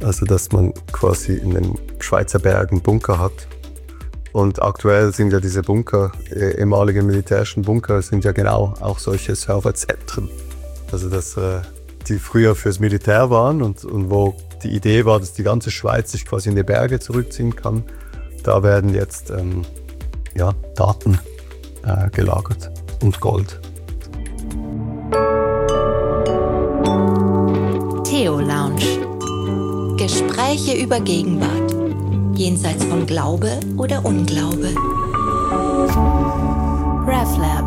Also dass man quasi in den Schweizer Bergen Bunker hat. Und aktuell sind ja diese Bunker, ehemalige militärischen Bunker, sind ja genau auch solche Serverzentren. Also dass die früher fürs Militär waren und wo die Idee war, dass die ganze Schweiz sich quasi in die Berge zurückziehen kann. Da werden jetzt Daten gelagert und Gold. Theo Lounge. Gespräche über Gegenwart. Jenseits von Glaube oder Unglaube. RefLab.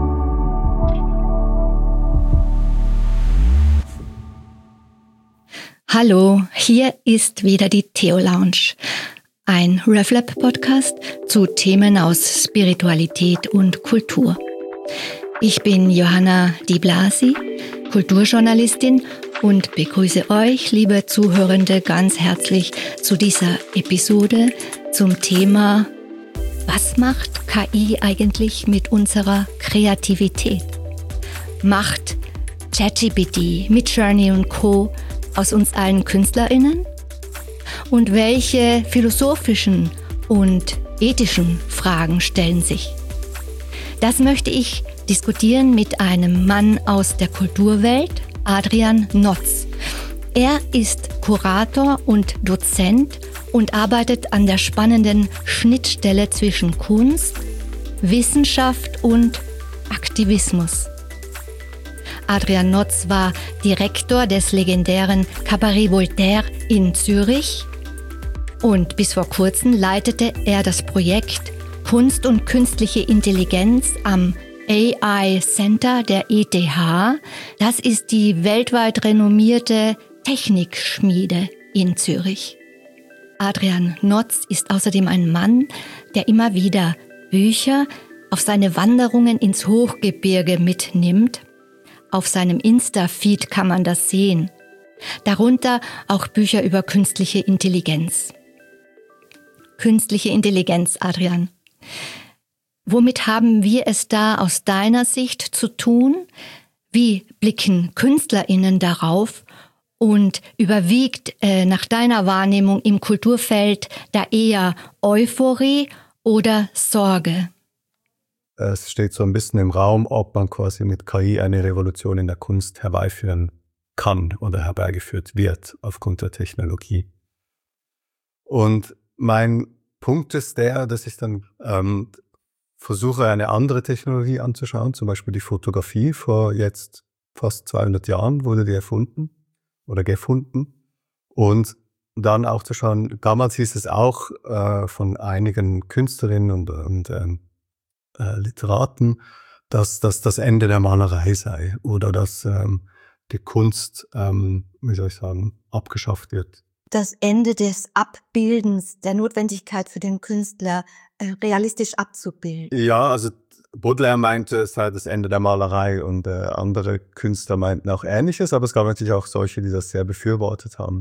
Hallo, hier ist wieder die Theo Lounge. Ein RefLab-Podcast zu Themen aus Spiritualität und Kultur. Ich bin Johanna Di Blasi, Kulturjournalistin und begrüße euch, liebe Zuhörende, ganz herzlich zu dieser Episode zum Thema: Was macht KI eigentlich mit unserer Kreativität? Macht ChatGPT, Midjourney und Co. aus uns allen KünstlerInnen? Und welche philosophischen und ethischen Fragen stellen sich? Das möchte ich diskutieren mit einem Mann aus der Kulturwelt, Adrian Notz. Er ist Kurator und Dozent und arbeitet an der spannenden Schnittstelle zwischen Kunst, Wissenschaft und Aktivismus. Adrian Notz war Direktor des legendären Cabaret Voltaire in Zürich und bis vor kurzem leitete er das Projekt Kunst und künstliche Intelligenz am AI Center der ETH. Das ist die weltweit renommierte Technikschmiede in Zürich. Adrian Notz ist außerdem ein Mann, der immer wieder Bücher auf seine Wanderungen ins Hochgebirge mitnimmt. Auf seinem Insta-Feed kann man das sehen. Darunter auch Bücher über künstliche Intelligenz. Künstliche Intelligenz, Adrian. Womit haben wir es da aus deiner Sicht zu tun? Wie blicken KünstlerInnen darauf? Und überwiegt nach deiner Wahrnehmung im Kulturfeld da eher Euphorie oder Sorge? Es steht so ein bisschen im Raum, ob man quasi mit KI eine Revolution in der Kunst herbeiführen kann oder herbeigeführt wird aufgrund der Technologie. Und mein Punkt ist der, dass ich dann versuche, eine andere Technologie anzuschauen, zum Beispiel die Fotografie. Vor jetzt fast 200 Jahren wurde die erfunden oder gefunden. Und dann auch zu schauen, damals hieß es auch von einigen Künstlerinnen und Literaten, dass das das Ende der Malerei sei oder dass die Kunst, abgeschafft wird. Das Ende des Abbildens, der Notwendigkeit für den Künstler, realistisch abzubilden. Ja, also Baudelaire meinte, es sei das Ende der Malerei und andere Künstler meinten auch Ähnliches, aber es gab natürlich auch solche, die das sehr befürwortet haben.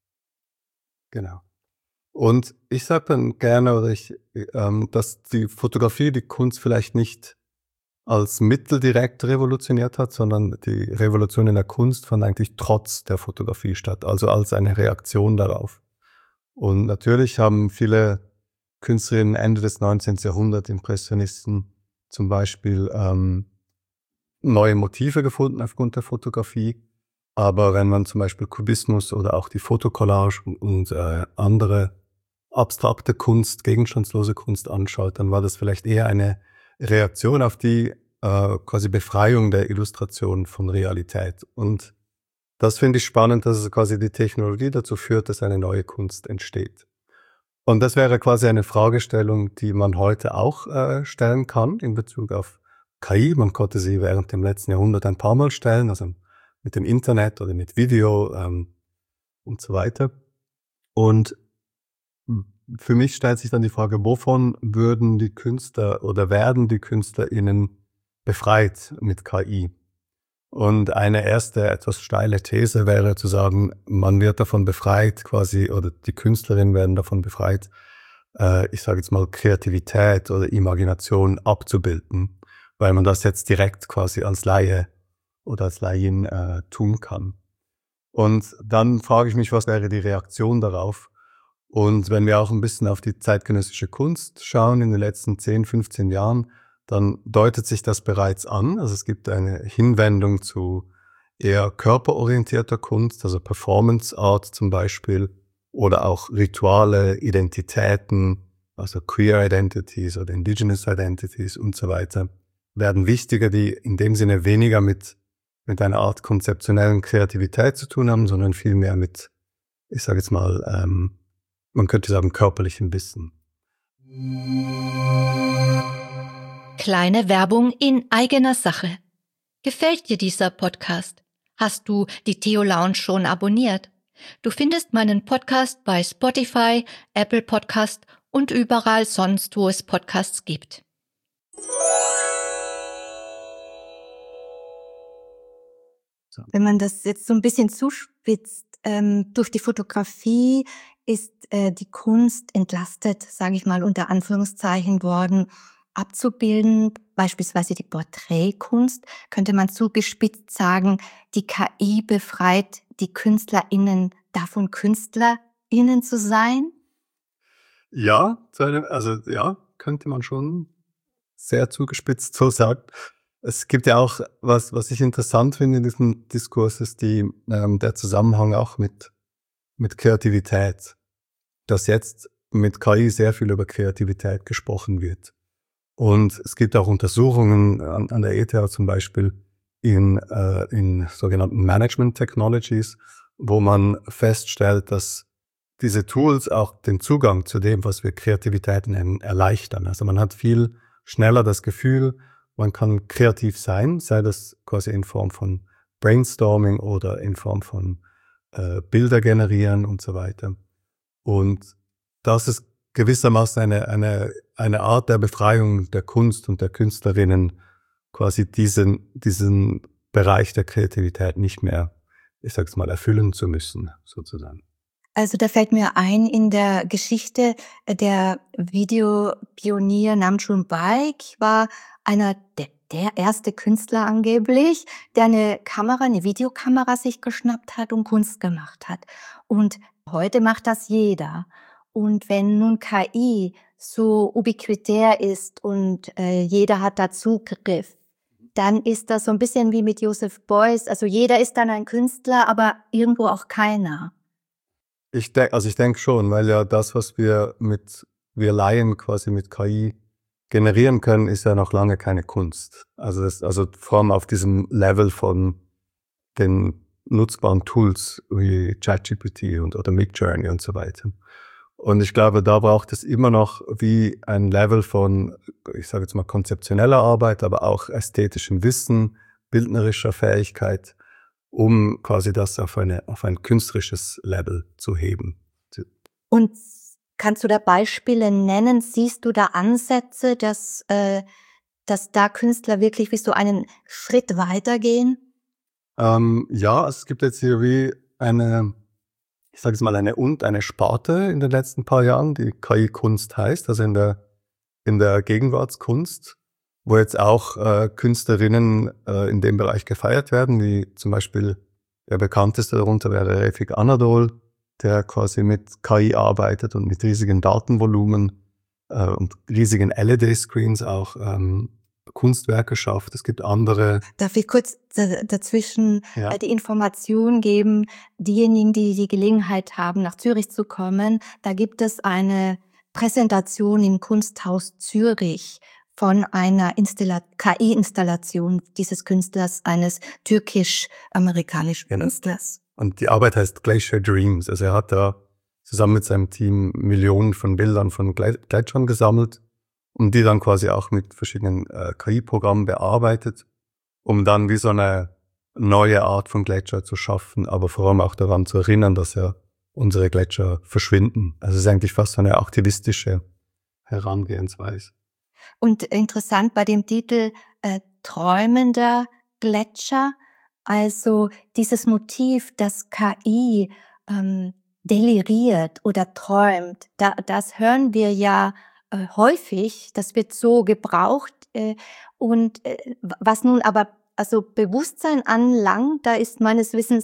Genau. Und ich sage dann gerne, dass die Fotografie die Kunst vielleicht nicht als Mittel direkt revolutioniert hat, sondern die Revolution in der Kunst fand eigentlich trotz der Fotografie statt, also als eine Reaktion darauf. Und natürlich haben viele Künstlerinnen Ende des 19. Jahrhunderts, Impressionisten zum Beispiel, neue Motive gefunden aufgrund der Fotografie. Aber wenn man zum Beispiel Kubismus oder auch die Fotokollage und andere abstrakte Kunst, gegenstandslose Kunst anschaut, dann war das vielleicht eher eine Reaktion auf die quasi Befreiung der Illustration von Realität. Und das finde ich spannend, dass es quasi die Technologie dazu führt, dass eine neue Kunst entsteht. Und das wäre quasi eine Fragestellung, die man heute auch stellen kann in Bezug auf KI. Man konnte sie während dem letzten Jahrhundert ein paar Mal stellen, also mit dem Internet oder mit Video und so weiter. Und für mich stellt sich dann die Frage, wovon würden die Künstler oder werden die KünstlerInnen befreit mit KI? Und eine erste etwas steile These wäre zu sagen, man wird davon befreit quasi, oder die Künstlerinnen werden davon befreit, ich sage jetzt mal Kreativität oder Imagination abzubilden, weil man das jetzt direkt quasi als Laie oder als Laien tun kann. Und dann frage ich mich, was wäre die Reaktion darauf? Und wenn wir auch ein bisschen auf die zeitgenössische Kunst schauen in den letzten 10, 15 Jahren, dann deutet sich das bereits an. Also es gibt eine Hinwendung zu eher körperorientierter Kunst, also Performance Art zum Beispiel, oder auch Rituale, Identitäten, also Queer Identities oder Indigenous Identities und so weiter, werden wichtiger, die in dem Sinne weniger mit einer Art konzeptionellen Kreativität zu tun haben, sondern vielmehr mit, ich sage jetzt mal, man könnte sagen, körperlichem Wissen. Kleine Werbung in eigener Sache. Gefällt dir dieser Podcast? Hast du die Theo Lounge schon abonniert? Du findest meinen Podcast bei Spotify, Apple Podcast und überall sonst, wo es Podcasts gibt. Wenn man das jetzt so ein bisschen zuspitzt, durch die Fotografie ist die Kunst entlastet, sage ich mal unter Anführungszeichen, worden, abzubilden. Beispielsweise die Porträtkunst, könnte man zugespitzt sagen, die KI befreit die KünstlerInnen davon, KünstlerInnen zu sein? Ja, könnte man schon sehr zugespitzt so sagen. Es gibt ja auch, was ich interessant finde in diesem Diskurs, ist der Zusammenhang auch mit Kreativität. Dass jetzt mit KI sehr viel über Kreativität gesprochen wird. Und es gibt auch Untersuchungen an der ETH zum Beispiel in sogenannten Management Technologies, wo man feststellt, dass diese Tools auch den Zugang zu dem, was wir Kreativität nennen, erleichtern. Also man hat viel schneller das Gefühl, man kann kreativ sein, sei das quasi in Form von Brainstorming oder in Form von Bilder generieren und so weiter. Und das ist gewissermaßen eine Art der Befreiung der Kunst und der Künstlerinnen, quasi diesen Bereich der Kreativität nicht mehr, ich sag's mal, erfüllen zu müssen, sozusagen. Also da fällt mir ein, in der Geschichte der Videopionier Nam June Paik war einer der erste Künstler angeblich, der eine Videokamera sich geschnappt hat und Kunst gemacht hat. Und heute macht das jeder. Und wenn nun KI so ubiquitär ist und jeder hat da Zugriff, dann ist das so ein bisschen wie mit Joseph Beuys. Also jeder ist dann ein Künstler, aber irgendwo auch keiner. Ich denke schon, weil ja das, was wir Laien quasi mit KI generieren können, ist ja noch lange keine Kunst. Also vor allem auf diesem Level von den nutzbaren Tools wie ChatGPT oder Midjourney und so weiter. Und ich glaube, da braucht es immer noch wie ein Level von, ich sage jetzt mal, konzeptioneller Arbeit, aber auch ästhetischem Wissen, bildnerischer Fähigkeit, um quasi das auf ein künstlerisches Level zu heben. Und kannst du da Beispiele nennen? Siehst du da Ansätze, dass da Künstler wirklich wie so einen Schritt weitergehen? Ja, es gibt jetzt hier wie eine Sparte in den letzten paar Jahren, die KI-Kunst heißt, also in der Gegenwartskunst, wo jetzt auch Künstlerinnen in dem Bereich gefeiert werden, wie zum Beispiel der bekannteste darunter wäre Refik Anadol, der quasi mit KI arbeitet und mit riesigen Datenvolumen und riesigen LED-Screens auch Kunstwerke schafft. Es gibt andere. Darf ich kurz dazwischen die Information geben, diejenigen, die die Gelegenheit haben, nach Zürich zu kommen, da gibt es eine Präsentation im Kunsthaus Zürich von einer KI-Installation dieses Künstlers, eines türkisch-amerikanischen Künstlers. Und die Arbeit heißt Glacier Dreams. Also er hat da zusammen mit seinem Team Millionen von Bildern von Gletschern gesammelt und die dann quasi auch mit verschiedenen KI-Programmen bearbeitet, um dann wie so eine neue Art von Gletscher zu schaffen, aber vor allem auch daran zu erinnern, dass ja unsere Gletscher verschwinden. Also es ist eigentlich fast so eine aktivistische Herangehensweise. Und interessant bei dem Titel Träumender Gletscher, also dieses Motiv, dass KI deliriert oder träumt, das hören wir ja häufig, das wird so gebraucht. Und was nun aber also Bewusstsein anlangt, da ist meines Wissens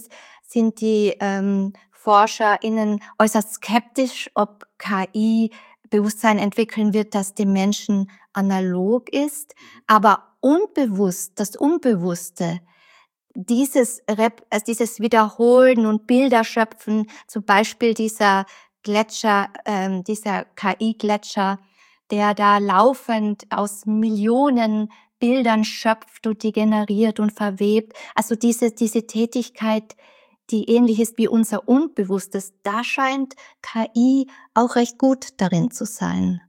sind die ForscherInnen äußerst skeptisch, ob KI Bewusstsein entwickeln wird, das dem Menschen analog ist, aber unbewusst, das Unbewusste, dieses Wiederholen und Bilder schöpfen, zum Beispiel dieser Gletscher, dieser KI-Gletscher, der da laufend aus Millionen Bildern schöpft und die generiert und verwebt. Also diese Tätigkeit, die ähnlich ist wie unser Unbewusstes, da scheint KI auch recht gut darin zu sein.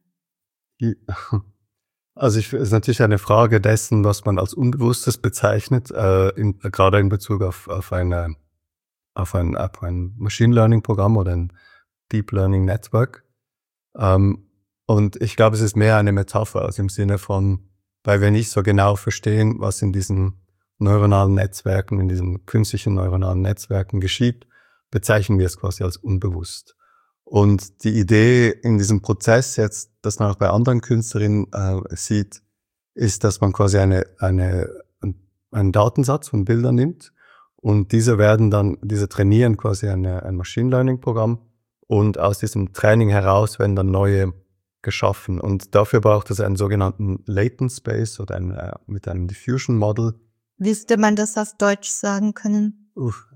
Also es ist natürlich eine Frage dessen, was man als Unbewusstes bezeichnet, gerade in Bezug auf ein Machine Learning Programm oder ein Deep Learning Network. Und ich glaube, es ist mehr eine Metapher, also im Sinne von, weil wir nicht so genau verstehen, was in diesen neuronalen Netzwerken, in diesen künstlichen neuronalen Netzwerken geschieht, bezeichnen wir es quasi als unbewusst. Und die Idee in diesem Prozess jetzt, das man auch bei anderen Künstlerinnen sieht, ist, dass man quasi einen Datensatz von Bildern nimmt und diese trainieren quasi ein Machine Learning Programm und aus diesem Training heraus werden dann neue geschaffen. Und dafür braucht es einen sogenannten Latent Space oder mit einem Diffusion Model. Müsste man das auf Deutsch sagen können?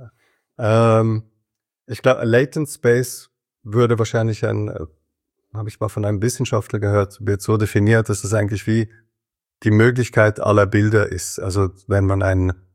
Ich glaube, Latent Space würde wahrscheinlich habe ich mal von einem Wissenschaftler gehört, wird so definiert, dass es eigentlich wie die Möglichkeit aller Bilder ist. Also wenn man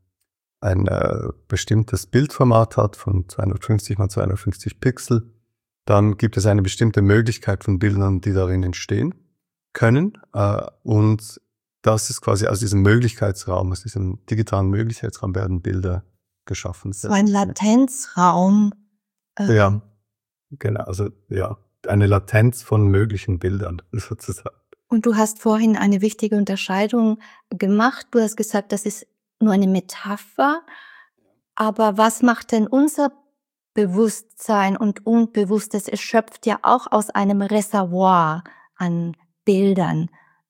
ein bestimmtes Bildformat hat von 250 mal 250 Pixel, dann gibt es eine bestimmte Möglichkeit von Bildern, die darin entstehen können. Und das ist quasi aus diesem Möglichkeitsraum, aus diesem digitalen Möglichkeitsraum werden Bilder geschaffen. So ein Latenzraum. Ja, genau. Also ja, eine Latenz von möglichen Bildern sozusagen. Und du hast vorhin eine wichtige Unterscheidung gemacht. Du hast gesagt, das ist nur eine Metapher. Aber was macht denn unser Bewusstsein und Unbewusstes? Es schöpft ja auch aus einem Reservoir an Bildern.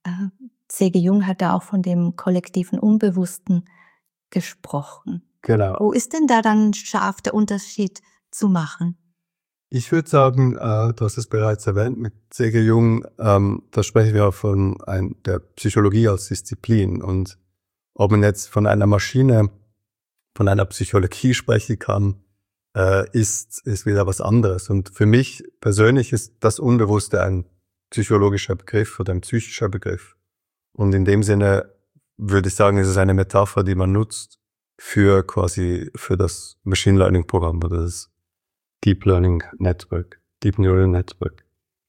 C.G. Jung hat da auch von dem kollektiven Unbewussten gesprochen. Genau. Wo ist denn da dann scharf der Unterschied zu machen? Ich würde sagen, du hast es bereits erwähnt mit C.G. Jung, da sprechen wir von der Psychologie als Disziplin. Und ob man jetzt von einer Maschine, von einer Psychologie sprechen kann, ist wieder was anderes. Und für mich persönlich ist das Unbewusste ein psychologischer Begriff oder ein psychischer Begriff. Und in dem Sinne würde ich sagen, es ist eine Metapher, die man nutzt für das Machine Learning Programm oder das Deep Learning Network, Deep Neural Network.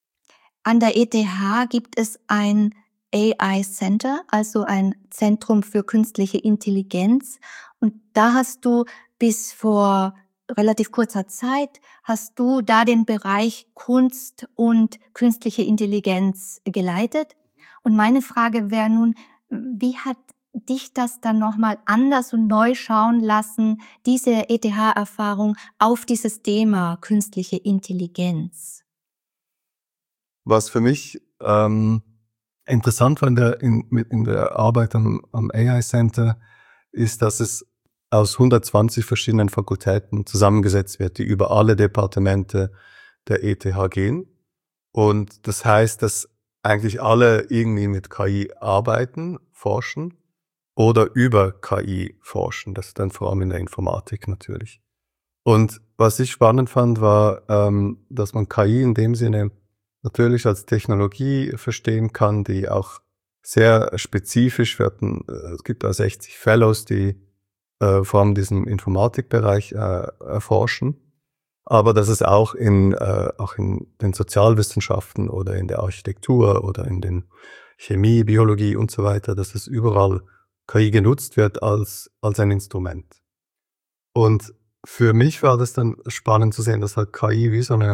An der ETH gibt es ein AI Center, also ein Zentrum für künstliche Intelligenz. Und da hast du bis vor relativ kurzer Zeit, hast du da den Bereich Kunst und künstliche Intelligenz geleitet. Und meine Frage wäre nun, wie hat dich das dann nochmal anders und neu schauen lassen, diese ETH-Erfahrung auf dieses Thema künstliche Intelligenz? Was für mich interessant war in der Arbeit am AI Center, ist, dass es aus 120 verschiedenen Fakultäten zusammengesetzt wird, die über alle Departemente der ETH gehen. Und das heißt, dass eigentlich alle irgendwie mit KI arbeiten, forschen oder über KI forschen. Das ist dann vor allem in der Informatik natürlich. Und was ich spannend fand, war, dass man KI in dem Sinne natürlich als Technologie verstehen kann, die auch sehr spezifisch werden. Es gibt da 60 Fellows, die vor allem diesen Informatikbereich erforschen, aber dass es auch in den Sozialwissenschaften oder in der Architektur oder in den Chemie, Biologie und so weiter, dass es überall KI genutzt wird als ein Instrument. Und für mich war das dann spannend zu sehen, dass halt KI wie so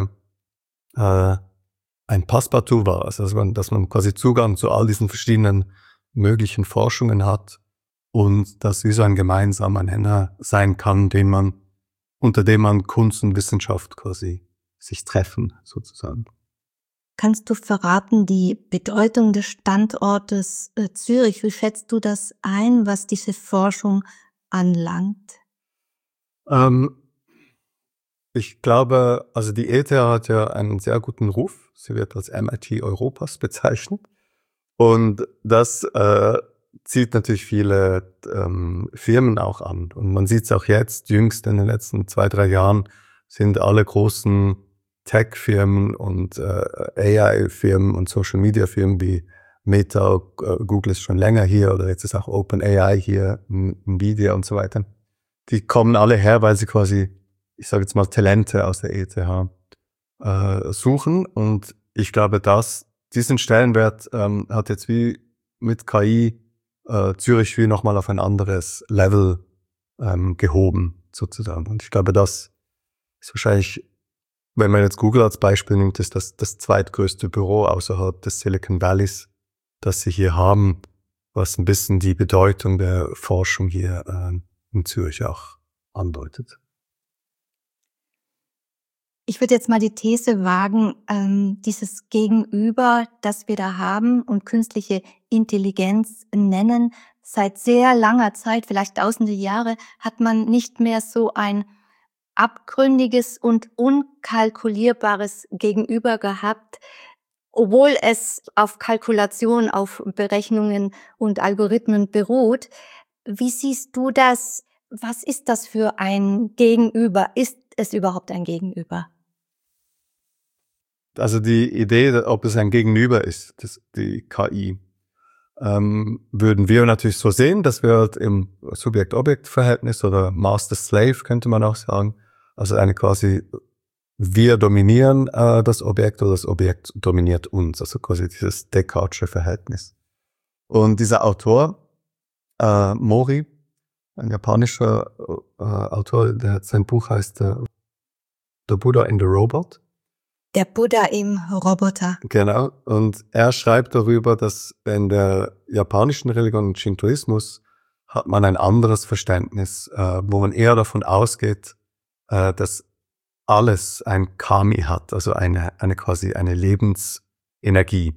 ein Passepartout war, also dass man quasi Zugang zu all diesen verschiedenen möglichen Forschungen hat und das wie so ein gemeinsamer Nenner sein kann, unter dem man Kunst und Wissenschaft quasi sich treffen, sozusagen. Kannst du verraten, die Bedeutung des Standortes Zürich, wie schätzt du das ein, was diese Forschung anlangt? Ich glaube, also die ETH hat ja einen sehr guten Ruf. Sie wird als MIT Europas bezeichnet. Und das zieht natürlich viele Firmen auch an. Und man sieht es auch jetzt, jüngst in den letzten 2-3 Jahren sind alle großen Tech-Firmen und AI-Firmen und Social-Media-Firmen wie Meta, Google ist schon länger hier oder jetzt ist auch OpenAI hier, Nvidia und so weiter. Die kommen alle her, weil sie quasi, ich sage jetzt mal, Talente aus der ETH suchen. Und ich glaube, diesen Stellenwert hat jetzt wie mit KI Zürich wie nochmal auf ein anderes Level gehoben, sozusagen. Und ich glaube, das ist wahrscheinlich, wenn man jetzt Google als Beispiel nimmt, ist das zweitgrößte Büro außerhalb des Silicon Valleys, das sie hier haben, was ein bisschen die Bedeutung der Forschung hier in Zürich auch andeutet. Ich würde jetzt mal die These wagen, dieses Gegenüber, das wir da haben und künstliche Intelligenz nennen, seit sehr langer Zeit, vielleicht tausende Jahre, hat man nicht mehr so ein abgründiges und unkalkulierbares Gegenüber gehabt, obwohl es auf Kalkulation, auf Berechnungen und Algorithmen beruht. Wie siehst du das? Was ist das für ein Gegenüber? Ist es überhaupt ein Gegenüber? Also die Idee, ob es ein Gegenüber ist, die KI, würden wir natürlich so sehen, dass wir halt im Subjekt-Objekt-Verhältnis oder Master-Slave könnte man auch sagen, also eine quasi, wir dominieren das Objekt oder das Objekt dominiert uns, also quasi dieses Descartesche Verhältnis. Und dieser Autor, Mori, ein japanischer Autor, sein Buch heißt The Buddha in the Robot. Der Buddha im Roboter. Genau. Und er schreibt darüber, dass in der japanischen Religion Shintoismus hat man ein anderes Verständnis, wo man eher davon ausgeht, dass alles ein Kami hat, also eine quasi eine Lebensenergie.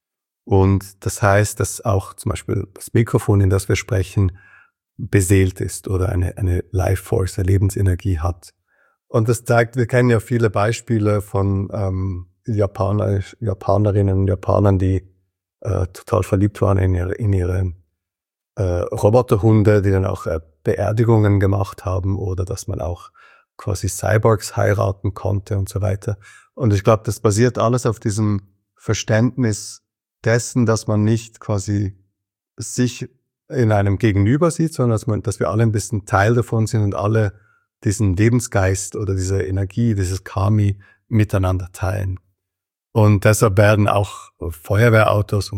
Und das heißt, dass auch zum Beispiel das Mikrofon, in das wir sprechen, beseelt ist oder eine Life Force, eine Lebensenergie hat. Und das zeigt, wir kennen ja viele Beispiele von Japanerinnen und Japanern, die total verliebt waren in ihre Roboterhunde, die dann auch Beerdigungen gemacht haben oder dass man auch quasi Cyborgs heiraten konnte und so weiter. Und ich glaube, das basiert alles auf diesem Verständnis dessen, dass man nicht quasi sich in einem Gegenüber sieht, sondern dass wir alle ein bisschen Teil davon sind und alle diesen Lebensgeist oder diese Energie, dieses Kami miteinander teilen. Und deshalb werden auch Feuerwehrautos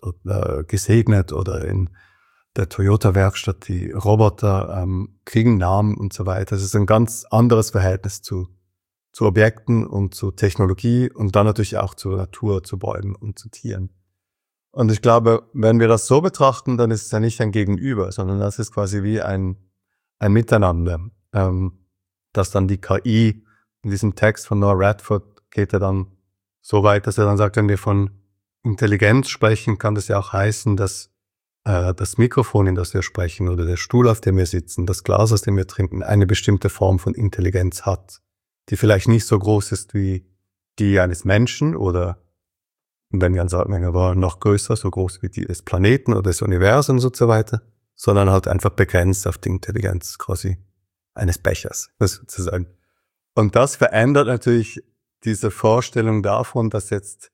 gesegnet oder in der Toyota-Werkstatt die Roboter kriegen Namen und so weiter. Es ist ein ganz anderes Verhältnis zu Objekten und zu Technologie und dann natürlich auch zur Natur, zu Bäumen und zu Tieren. Und ich glaube, wenn wir das so betrachten, dann ist es ja nicht ein Gegenüber, sondern das ist quasi wie ein Miteinander. Dass dann die KI in diesem Text von Noah Radford geht er dann so weit, dass er dann sagt, wenn wir von Intelligenz sprechen, kann das ja auch heißen, dass das Mikrofon, in das wir sprechen oder der Stuhl, auf dem wir sitzen, das Glas, aus dem wir trinken, eine bestimmte Form von Intelligenz hat, die vielleicht nicht so groß ist wie die eines Menschen oder, wenn wir sagen, wir waren noch größer, so groß wie die des Planeten oder des Universums und so weiter, sondern halt einfach begrenzt auf die Intelligenz quasi eines Bechers, sozusagen. Und das verändert natürlich diese Vorstellung davon, dass jetzt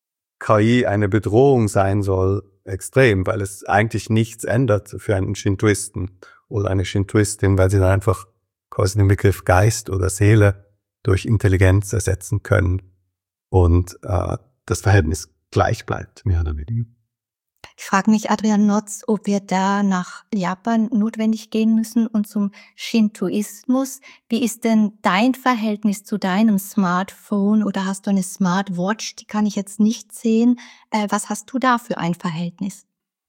KI eine Bedrohung sein soll, extrem, weil es eigentlich nichts ändert für einen Shintoisten oder eine Shintoistin, weil sie dann einfach quasi den Begriff Geist oder Seele durch Intelligenz ersetzen können und das Verhältnis gleich bleibt, mehr oder weniger. Ich frage mich, Adrian Notz, ob wir da nach Japan notwendig gehen müssen und zum Shintoismus. Wie ist denn dein Verhältnis zu deinem Smartphone oder hast du eine Smartwatch? Die kann ich jetzt nicht sehen. Was hast du da für ein Verhältnis?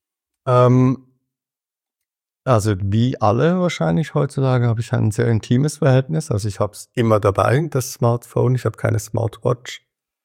Also wie alle wahrscheinlich heutzutage habe ich ein sehr intimes Verhältnis. Also ich habe es immer dabei, das Smartphone. Ich habe keine Smartwatch.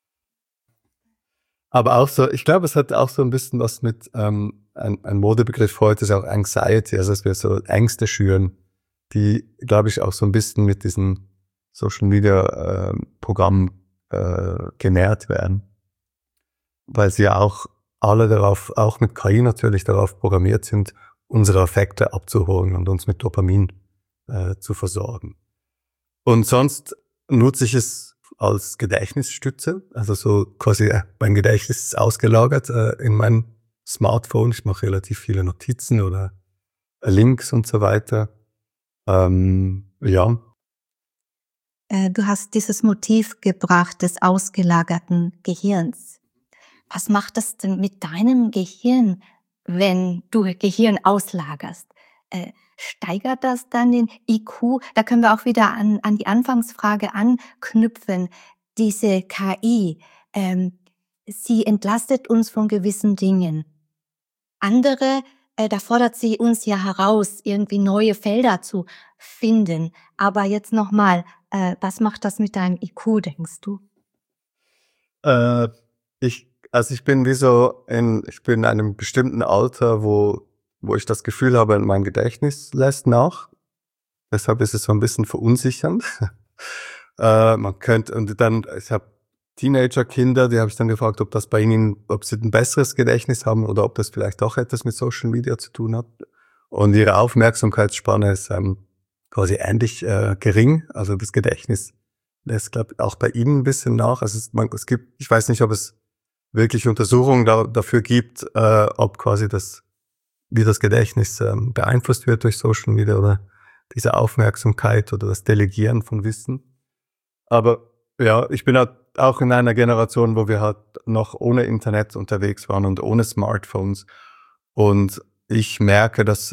Aber auch so, ich glaube, es hat auch so ein bisschen was mit, ein Modebegriff heute ist auch Anxiety, also dass wir so Ängste schüren, die, glaube ich, auch so ein bisschen mit diesen Social Media Programm genährt werden, weil sie ja auch alle darauf, auch mit KI natürlich darauf programmiert sind, unsere Affekte abzuholen und uns mit Dopamin zu versorgen. Und sonst nutze ich es als Gedächtnisstütze, also so quasi mein Gedächtnis ist ausgelagert in mein Smartphone. Ich mache relativ viele Notizen oder Links und so weiter. Ja. Du hast dieses Motiv gebracht des ausgelagerten Gehirns. Was macht das denn mit deinem Gehirn, wenn du Gehirn auslagerst? Steigert das dann den IQ? Da können wir auch wieder an die Anfangsfrage anknüpfen. Diese KI, sie entlastet uns von gewissen Dingen. Andere, da fordert sie uns ja heraus, irgendwie neue Felder zu finden. Aber jetzt nochmal, was macht das mit deinem IQ, denkst du? Ich bin ich bin in einem bestimmten Alter, wo ich das Gefühl habe, mein Gedächtnis lässt nach. Deshalb ist es so ein bisschen verunsichernd. Ich habe Teenager-Kinder, die habe ich dann gefragt, ob sie ein besseres Gedächtnis haben oder ob das vielleicht auch etwas mit Social Media zu tun hat. Und ihre Aufmerksamkeitsspanne ist quasi ähnlich gering. Also das Gedächtnis lässt, glaube ich, auch bei ihnen ein bisschen nach. Also ich weiß nicht, ob es wirklich Untersuchungen dafür gibt, ob quasi wie das Gedächtnis beeinflusst wird durch Social Media oder diese Aufmerksamkeit oder das Delegieren von Wissen. Aber ja, ich bin halt auch in einer Generation, wo wir halt noch ohne Internet unterwegs waren und ohne Smartphones. Und ich merke, dass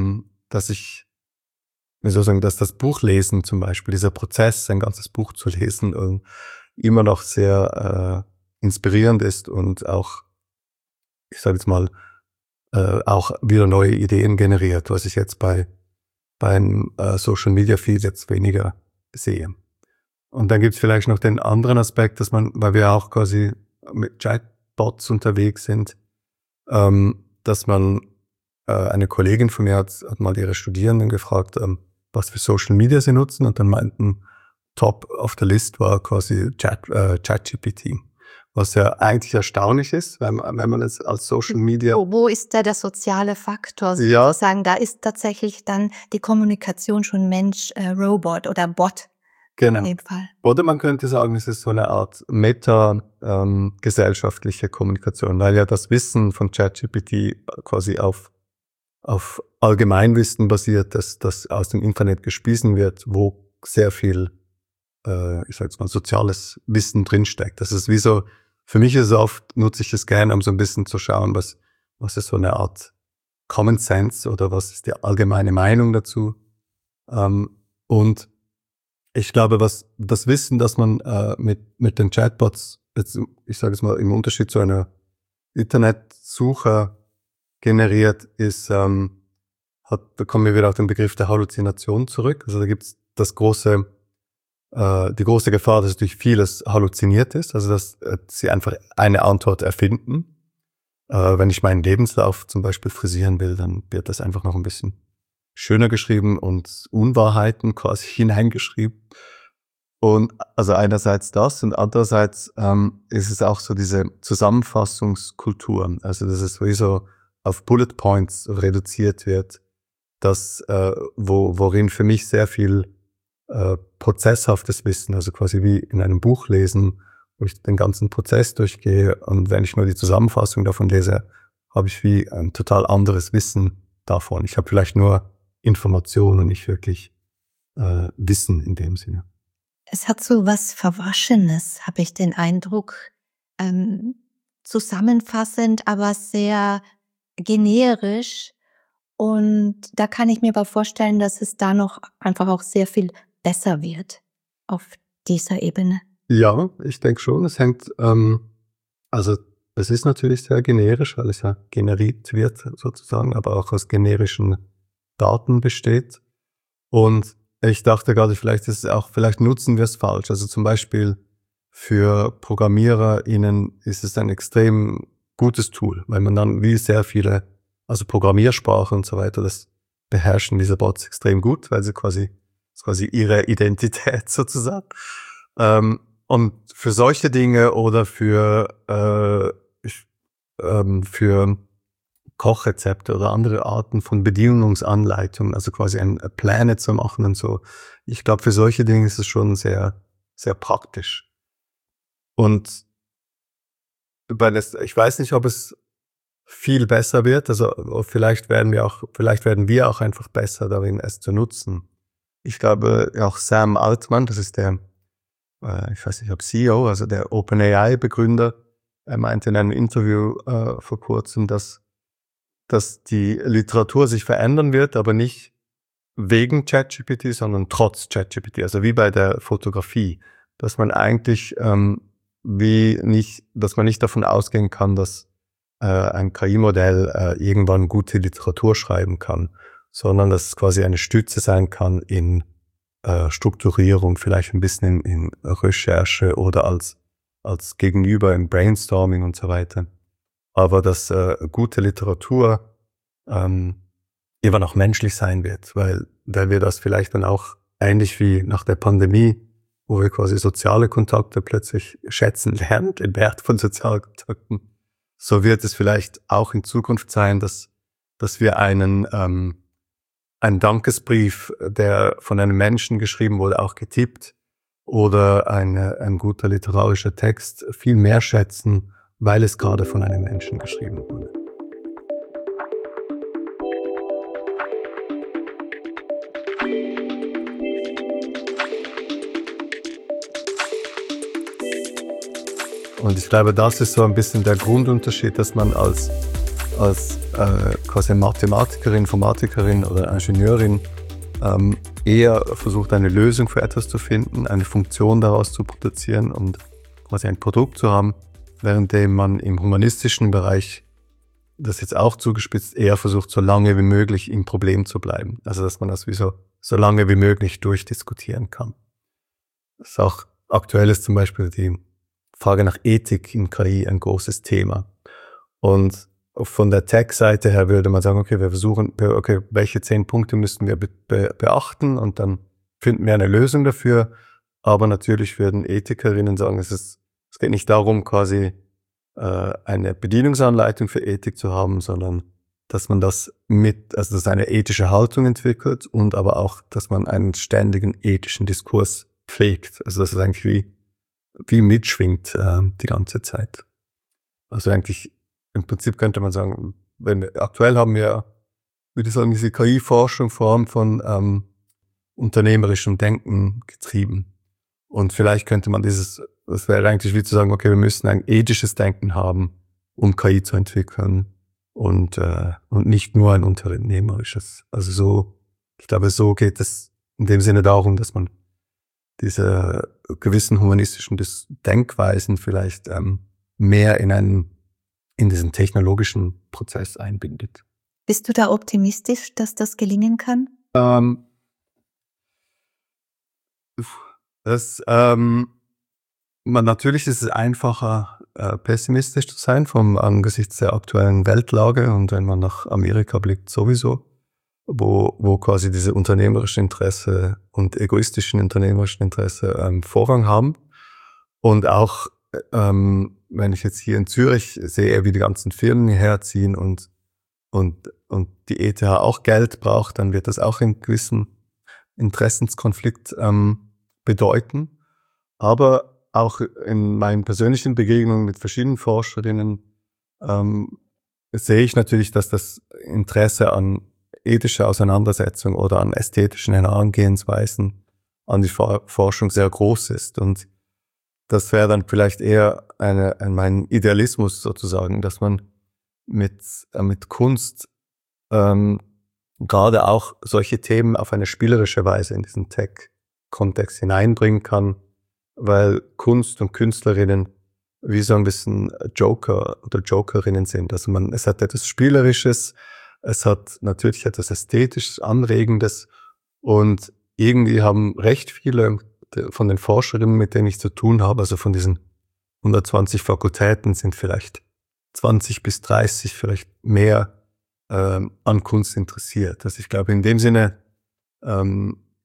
das Buchlesen zum Beispiel, dieser Prozess, ein ganzes Buch zu lesen, immer noch sehr inspirierend ist und auch, ich sage jetzt mal, auch wieder neue Ideen generiert, was ich jetzt bei einem Social Media Feed jetzt weniger sehe. Und dann gibt's vielleicht noch den anderen Aspekt, weil wir auch quasi mit Chatbots unterwegs sind, dass eine Kollegin von mir hat mal ihre Studierenden gefragt, was für Social Media sie nutzen, und dann meinten, top auf der List war quasi ChatGPT. Was ja eigentlich erstaunlich ist, wenn man es als Social Media... Wo ist da der soziale Faktor? Ja. Sozusagen, da ist tatsächlich dann die Kommunikation schon Mensch-Robot oder Bot. Genau. In dem Fall. Oder man könnte sagen, es ist so eine Art meta-gesellschaftliche Kommunikation, weil ja das Wissen von ChatGPT quasi auf Allgemeinwissen basiert, das aus dem Internet gespiesen wird, wo sehr viel, ich sag jetzt mal, soziales Wissen drinsteckt. Das ist wie so, für mich ist es oft, nutze ich es gerne, um so ein bisschen zu schauen, was ist so eine Art Common Sense oder was ist die allgemeine Meinung dazu. Und ich glaube, was das Wissen, das man mit den Chatbots, jetzt, ich sage es mal, im Unterschied zu einer Internetsuche generiert, ist, da kommen wir wieder auf den Begriff der Halluzination zurück. Also da gibt's die große Gefahr, dass durch vieles halluziniert ist, also dass sie einfach eine Antwort erfinden. Wenn ich meinen Lebenslauf zum Beispiel frisieren will, dann wird das einfach noch ein bisschen schöner geschrieben und Unwahrheiten quasi hineingeschrieben. Und also einerseits das und andererseits ist es auch so diese Zusammenfassungskultur, also dass es sowieso auf Bullet Points reduziert wird, worin für mich sehr viel prozesshaftes Wissen, also quasi wie in einem Buch lesen, wo ich den ganzen Prozess durchgehe, und wenn ich nur die Zusammenfassung davon lese, habe ich wie ein total anderes Wissen davon. Ich habe vielleicht nur Informationen und nicht wirklich Wissen in dem Sinne. Es hat so was Verwaschenes, habe ich den Eindruck, zusammenfassend, aber sehr generisch. Und da kann ich mir aber vorstellen, dass es da noch einfach auch sehr viel besser wird auf dieser Ebene. Ja, ich denke schon. Es hängt, also es ist natürlich sehr generisch, weil es ja generiert wird sozusagen, aber auch aus generischen Daten besteht. Und ich dachte gerade, vielleicht nutzen wir es falsch. Also zum Beispiel für ProgrammiererInnen ist es ein extrem gutes Tool, weil man dann wie sehr viele, also Programmiersprachen und so weiter, das beherrschen diese Bots extrem gut, weil sie quasi ist quasi ihre Identität sozusagen. Und für solche Dinge oder für Kochrezepte oder andere Arten von Bedienungsanleitungen, also quasi Pläne zu machen und so. Ich glaube, für solche Dinge ist es schon sehr, sehr praktisch. Und ich weiß nicht, ob es viel besser wird, also vielleicht werden wir auch einfach besser darin, es zu nutzen. Ich glaube, auch Sam Altman, das ist der, ich weiß nicht, ob CEO, also der OpenAI-Begründer, er meinte in einem Interview vor kurzem, dass die Literatur sich verändern wird, aber nicht wegen ChatGPT, sondern trotz ChatGPT. Also wie bei der Fotografie, dass man eigentlich dass man nicht davon ausgehen kann, dass ein KI-Modell irgendwann gute Literatur schreiben kann, sondern dass es quasi eine Stütze sein kann in Strukturierung, vielleicht ein bisschen in Recherche oder als Gegenüber im Brainstorming und so weiter. Aber dass gute Literatur immer noch menschlich sein wird, weil wir das vielleicht dann auch ähnlich wie nach der Pandemie, wo wir quasi soziale Kontakte plötzlich schätzen lernen, den Wert von sozialen Kontakten, so wird es vielleicht auch in Zukunft sein, dass wir einen Dankesbrief, der von einem Menschen geschrieben wurde, auch getippt, oder ein guter literarischer Text viel mehr schätzen, weil es gerade von einem Menschen geschrieben wurde. Und ich glaube, das ist so ein bisschen der Grundunterschied, dass man als quasi Mathematikerin, Informatikerin oder Ingenieurin eher versucht, eine Lösung für etwas zu finden, eine Funktion daraus zu produzieren und quasi ein Produkt zu haben, währenddem man im humanistischen Bereich, das jetzt auch zugespitzt, eher versucht, so lange wie möglich im Problem zu bleiben. Also dass man das so lange wie möglich durchdiskutieren kann. Das ist auch aktuell ist zum Beispiel die Frage nach Ethik in KI ein großes Thema. Und von der Tech-Seite her würde man sagen, okay, welche 10 Punkte müssten wir beachten, und dann finden wir eine Lösung dafür. Aber natürlich würden Ethikerinnen sagen, es geht nicht darum, quasi eine Bedienungsanleitung für Ethik zu haben, sondern dass man dass eine ethische Haltung entwickelt und aber auch, dass man einen ständigen ethischen Diskurs pflegt. Also dass es eigentlich wie mitschwingt die ganze Zeit. Also eigentlich im Prinzip könnte man sagen, aktuell haben wir, würde ich sagen, diese KI-Forschung Form von unternehmerischem Denken getrieben. Und vielleicht könnte man das wäre eigentlich wie zu sagen, okay, wir müssen ein ethisches Denken haben, um KI zu entwickeln und nicht nur ein unternehmerisches. Also ich glaube, so geht es in dem Sinne darum, dass man diese gewissen humanistischen Denkweisen vielleicht mehr in diesen technologischen Prozess einbindet. Bist du da optimistisch, dass das gelingen kann? Natürlich ist es einfacher, pessimistisch zu sein angesichts der aktuellen Weltlage, und wenn man nach Amerika blickt sowieso, wo quasi diese unternehmerischen Interesse und egoistischen unternehmerischen Interesse Vorrang haben. Und auch wenn ich jetzt hier in Zürich sehe, wie die ganzen Firmen hierher ziehen und die ETH auch Geld braucht, dann wird das auch einen gewissen Interessenskonflikt bedeuten. Aber auch in meinen persönlichen Begegnungen mit verschiedenen Forscherinnen sehe ich natürlich, dass das Interesse an ethischer Auseinandersetzung oder an ästhetischen Herangehensweisen an die Forschung sehr groß ist. Und das wäre dann vielleicht eher mein Idealismus sozusagen, dass man mit Kunst gerade auch solche Themen auf eine spielerische Weise in diesen Tech-Kontext hineinbringen kann, weil Kunst und Künstlerinnen wie so ein bisschen Joker oder Jokerinnen sind. Also es hat etwas Spielerisches, es hat natürlich etwas Ästhetisches, Anregendes, und irgendwie haben recht viele von den Forscherinnen, mit denen ich zu tun habe, also von diesen 120 Fakultäten, sind vielleicht 20 bis 30, vielleicht mehr an Kunst interessiert. Also ich glaube, in dem Sinne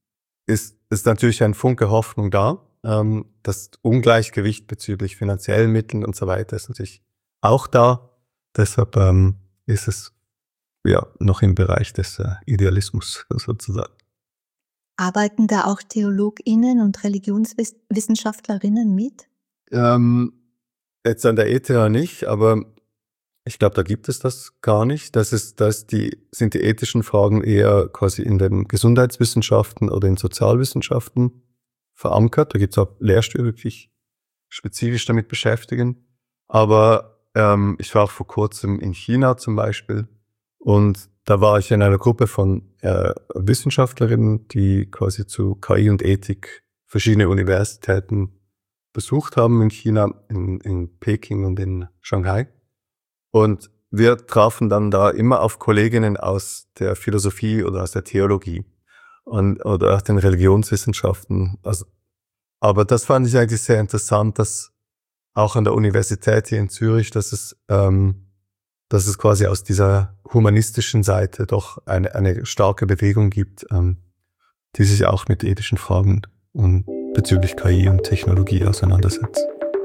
ist natürlich ein Funke Hoffnung da. Das Ungleichgewicht bezüglich finanziellen Mitteln und so weiter ist natürlich auch da. Deshalb ist es ja noch im Bereich des Idealismus sozusagen. Arbeiten da auch TheologInnen und Religionswissenschaftlerinnen mit? Jetzt an der ETH nicht, aber ich glaube, da gibt es das gar nicht. Sind die ethischen Fragen eher quasi in den Gesundheitswissenschaften oder in Sozialwissenschaften verankert. Da gibt es auch Lehrstühle, die sich spezifisch damit beschäftigen. Aber ich war auch vor kurzem in China zum Beispiel und da war ich in einer Gruppe von Wissenschaftlerinnen, die quasi zu KI und Ethik verschiedene Universitäten besucht haben in China, in Peking und in Shanghai. Und wir trafen dann da immer auf Kolleginnen aus der Philosophie oder aus der Theologie oder aus den Religionswissenschaften. Aber das fand ich eigentlich sehr interessant, dass auch an der Universität hier in Zürich, dass es quasi aus dieser humanistischen Seite doch eine starke Bewegung gibt, die sich auch mit ethischen Fragen und bezüglich KI und Technologie auseinandersetzt.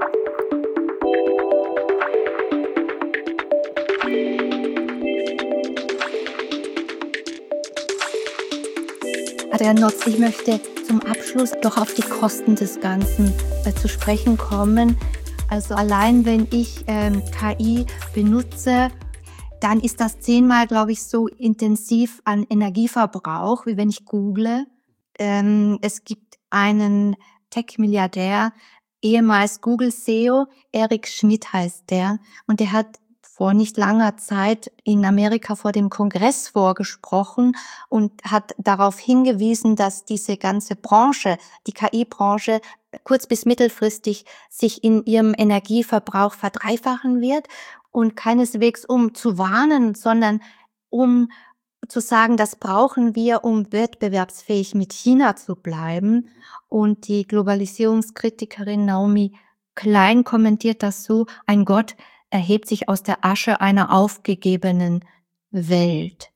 Adrian Notz, ich möchte zum Abschluss doch auf die Kosten des Ganzen zu sprechen kommen. Also allein wenn ich KI benutze, dann ist das 10-mal, glaube ich, so intensiv an Energieverbrauch, wie wenn ich google. Es gibt einen Tech-Milliardär, ehemals Google-CEO, Eric Schmidt heißt der, und der hat vor nicht langer Zeit in Amerika vor dem Kongress vorgesprochen und hat darauf hingewiesen, dass diese ganze Branche, die KI-Branche, kurz- bis mittelfristig sich in ihrem Energieverbrauch verdreifachen wird und keineswegs um zu warnen, sondern um zu sagen, das brauchen wir, um wettbewerbsfähig mit China zu bleiben. Und die Globalisierungskritikerin Naomi Klein kommentiert das so: Ein Gott erhebt sich aus der Asche einer aufgegebenen Welt.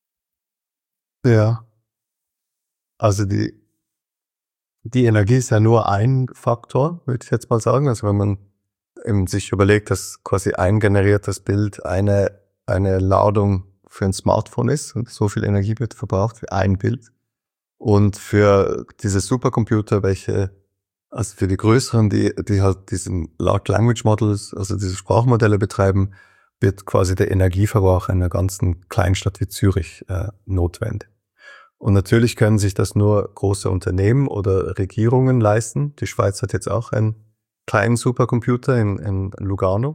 Ja, also die Energie ist ja nur ein Faktor, würde ich jetzt mal sagen. Also wenn man eben sich überlegt, dass quasi ein generiertes Bild eine Ladung für ein Smartphone ist und so viel Energie wird verbraucht für ein Bild. Und für diese Supercomputer, also für die größeren, die halt diesen Large Language Models, also diese Sprachmodelle betreiben, wird quasi der Energieverbrauch einer ganzen Kleinstadt wie Zürich notwendig. Und natürlich können sich das nur große Unternehmen oder Regierungen leisten. Die Schweiz hat jetzt auch einen kleinen Supercomputer in Lugano.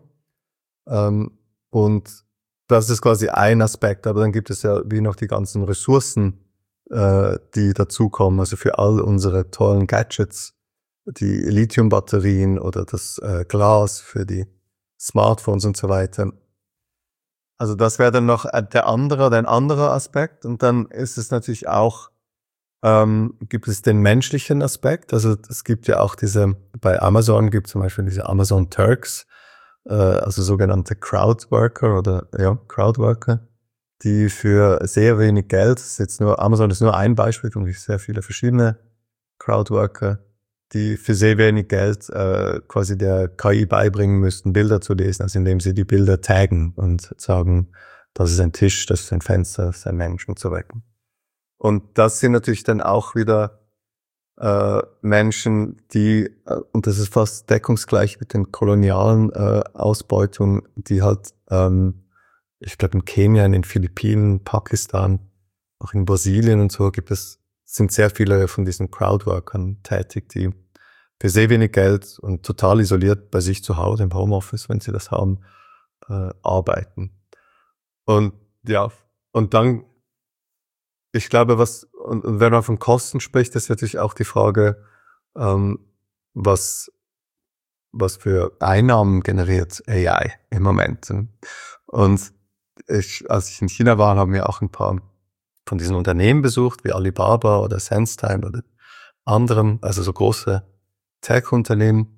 Und das ist quasi ein Aspekt, aber dann gibt es ja wie noch die ganzen Ressourcen, die dazukommen. Also für all unsere tollen Gadgets, die Lithiumbatterien oder das Glas für die Smartphones und so weiter. Also das wäre dann noch ein anderer Aspekt. Und dann ist es natürlich auch, gibt es den menschlichen Aspekt. Also es gibt ja auch bei Amazon gibt es zum Beispiel diese Amazon Turks, also sogenannte Crowdworker, die für sehr wenig Geld, Amazon ist nur ein Beispiel, und es gibt sehr viele verschiedene Crowdworker, die für sehr wenig Geld quasi der KI beibringen müssten, Bilder zu lesen, also indem sie die Bilder taggen und sagen, das ist ein Tisch, das ist ein Fenster, das ist ein Mensch und so weiter. Und das sind natürlich dann auch wieder Menschen, die, und das ist fast deckungsgleich mit den kolonialen Ausbeutungen, die halt, ich glaube in Kenia, in den Philippinen, Pakistan, auch in Brasilien und so sind sehr viele von diesen Crowdworkern tätig, die für sehr wenig Geld und total isoliert bei sich zu Hause im Homeoffice, wenn sie das haben, arbeiten. Und ja, und dann, ich glaube, und wenn man von Kosten spricht, ist natürlich auch die Frage, was für Einnahmen generiert AI im Moment. Und als ich in China war, haben wir auch ein paar von diesen Unternehmen besucht, wie Alibaba oder SenseTime oder anderen, also so große Tech-Unternehmen,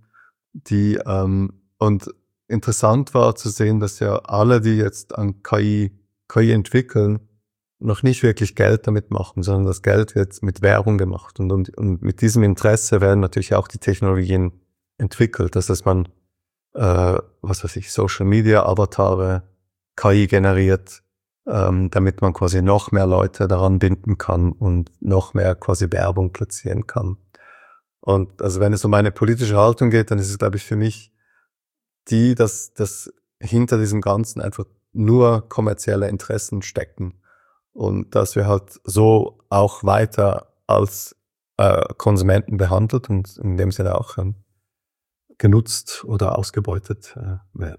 und interessant war zu sehen, dass ja alle, die jetzt an KI entwickeln, noch nicht wirklich Geld damit machen, sondern das Geld wird mit Werbung gemacht. Und mit diesem Interesse werden natürlich auch die Technologien entwickelt, dass man, Social Media Avatare, KI generiert, damit man quasi noch mehr Leute daran binden kann und noch mehr quasi Werbung platzieren kann. Und also wenn es um eine politische Haltung geht, dann ist es, glaube ich, für mich dass hinter diesem Ganzen einfach nur kommerzielle Interessen stecken und dass wir halt so auch weiter als Konsumenten behandelt und in dem Sinne auch genutzt oder ausgebeutet werden.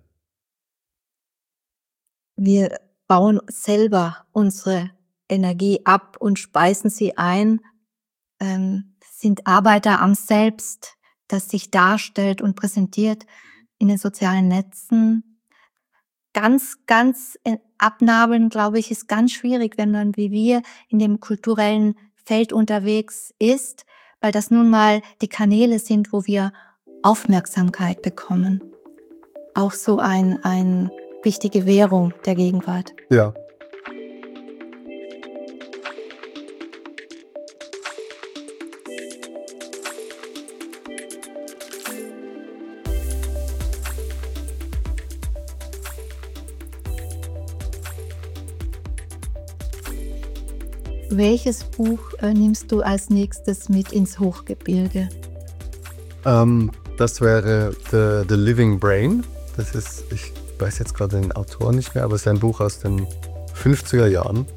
Wir bauen selber unsere Energie ab und speisen sie ein, sind Arbeiter am Selbst, das sich darstellt und präsentiert in den sozialen Netzen. Ganz abnabeln, glaube ich, ist ganz schwierig, wenn man wie wir in dem kulturellen Feld unterwegs ist, weil das nun mal die Kanäle sind, wo wir Aufmerksamkeit bekommen. Auch so eine wichtige Währung der Gegenwart. Ja. Welches Buch nimmst du als nächstes mit ins Hochgebirge? Das wäre The Living Brain. Das ist, ich weiß jetzt gerade den Autor nicht mehr, aber es ist ein Buch aus den 50er Jahren.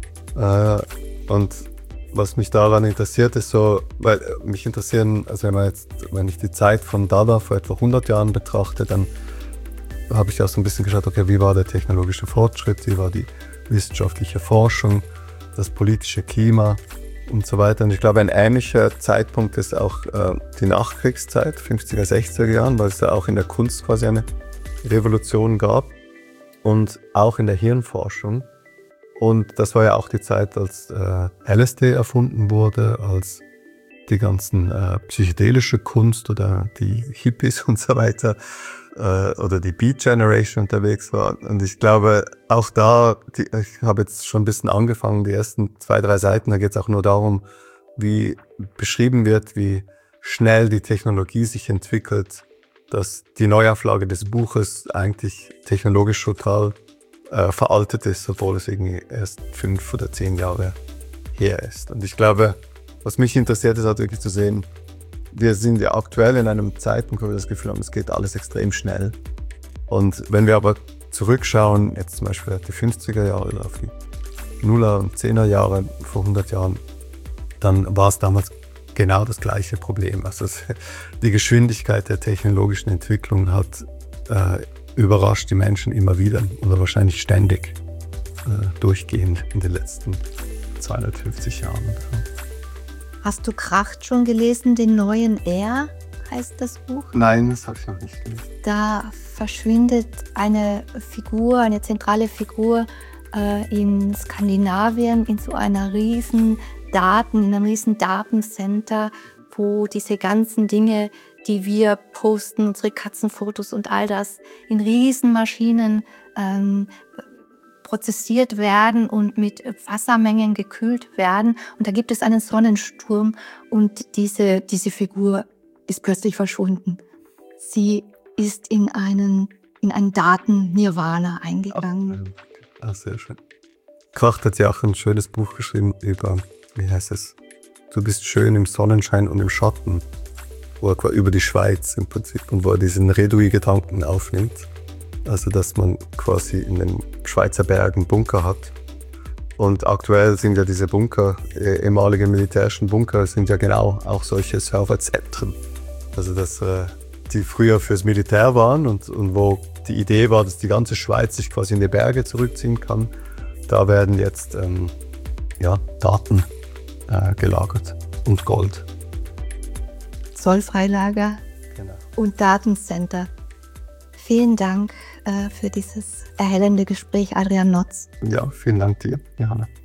Und was mich daran interessiert, ist so, weil mich interessieren, also wenn ich die Zeit von Dada vor etwa 100 Jahren betrachte, dann habe ich auch so ein bisschen geschaut, okay, wie war der technologische Fortschritt, wie war die wissenschaftliche Forschung, das politische Klima und so weiter. Und ich glaube, ein ähnlicher Zeitpunkt ist auch die Nachkriegszeit, 50er, 60er Jahren, weil es da auch in der Kunst quasi eine Revolution gab und auch in der Hirnforschung. Und das war ja auch die Zeit, als LSD erfunden wurde, als die ganzen psychedelische Kunst oder die Hippies und so weiter oder die Beat Generation unterwegs war. Und ich glaube, auch da, ich habe jetzt schon ein bisschen angefangen, die ersten 2, 3 Seiten, da geht es auch nur darum, wie beschrieben wird, wie schnell die Technologie sich entwickelt, dass die Neuauflage des Buches eigentlich technologisch total veraltet ist, obwohl es irgendwie erst 5 oder 10 Jahre her ist. Und ich glaube, was mich interessiert, ist halt wirklich zu sehen, wir sind ja aktuell in einem Zeitpunkt, wo wir das Gefühl haben, es geht alles extrem schnell. Und wenn wir aber zurückschauen, jetzt zum Beispiel auf die 50er Jahre oder auf die 0er und 10er Jahre vor 100 Jahren, dann war es damals genau das gleiche Problem. Also die Geschwindigkeit der technologischen Entwicklung hat überrascht die Menschen immer wieder oder wahrscheinlich ständig durchgehend in den letzten 250 Jahren. Hast du Kracht schon gelesen, den neuen R, heißt das Buch? Nein, das habe ich noch nicht gelesen. Da verschwindet eine zentrale Figur in Skandinavien in so einer in einem riesen Datencenter, wo diese ganzen Dinge, die wir posten, unsere Katzenfotos und all das, in Riesenmaschinen prozessiert werden und mit Wassermengen gekühlt werden. Und da gibt es einen Sonnensturm und diese Figur ist plötzlich verschwunden. Sie ist in einen Daten-Nirvana eingegangen. Ach, sehr schön. Kracht hat ja auch ein schönes Buch geschrieben über, wie heißt es? Du bist schön im Sonnenschein und im Schatten. Wo er über die Schweiz im Prinzip und wo er diesen Redouis-Gedanken aufnimmt. Also, dass man quasi in den Schweizer Bergen Bunker hat. Und aktuell sind ja diese Bunker, ehemalige militärischen Bunker, sind ja genau auch solche Serverzentren. Also, dass die früher fürs Militär waren und wo die Idee war, dass die ganze Schweiz sich quasi in die Berge zurückziehen kann. Da werden jetzt Daten gelagert und Gold. Zollfreilager und Datencenter. Vielen Dank für dieses erhellende Gespräch, Adrian Notz. Ja, vielen Dank dir, Johanna.